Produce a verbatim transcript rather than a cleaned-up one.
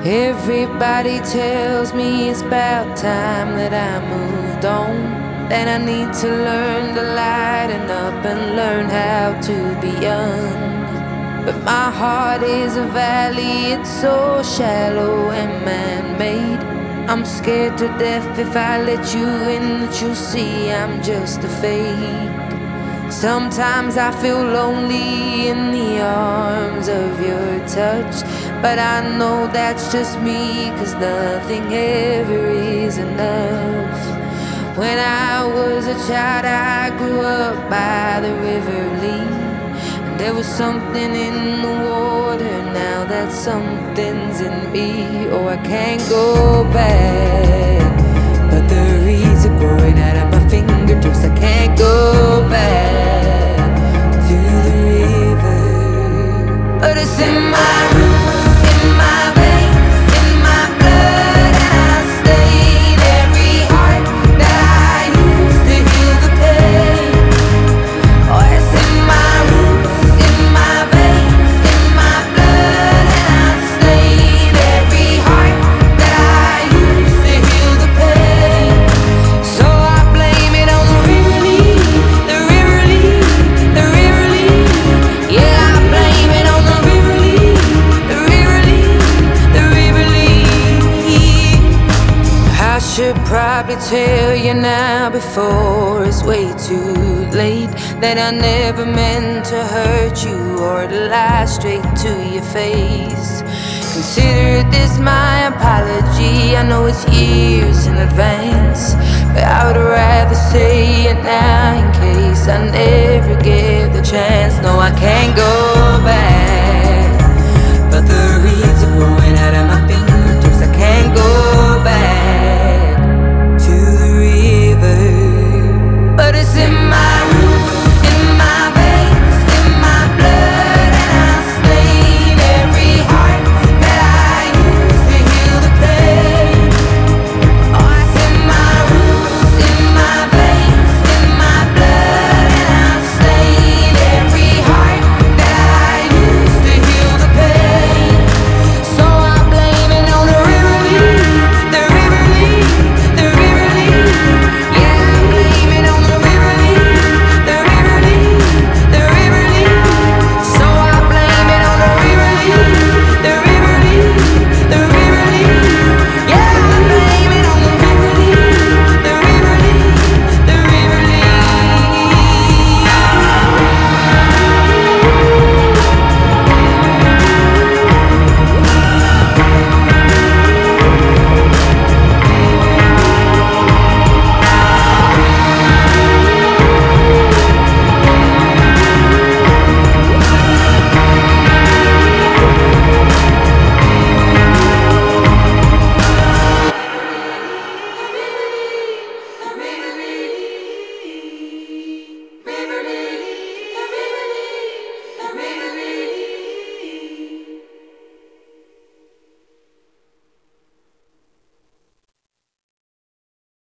Everybody tells me it's about time that I moved on, that I need to learn to lighten up and learn how to be young. But my heart is a valley, it's so shallow and man-made. I'm scared to death if I let you in, that you'll see I'm just a fake. Sometimes I feel lonely in the arms of your touch, but I know that's just me, 'cause nothing ever is enough. When I was a child I grew up by the river Lee, and there was something in the water, now that something's in me. Oh, I can't go back, but the reeds are growing out of my fingertips. I can't go back to the river, but it's in my roots, in my veins, in my blood, and I stayed every heart that I used to heal the pain. Oh, it's in my roots, in my veins, in my blood, and I stayed every heart that I used to heal the pain. So I blame it on the river Lee, the river Lee, the river Lee. Yeah, I blame it on the river Lee, the river Lee, the river Lee. I should probably tell you now before it's way too late, that I never meant to hurt you or to lie straight to your face. Consider this my apology, I know it's years in advance, but I would rather say it now in case I never get the chance. No, I can't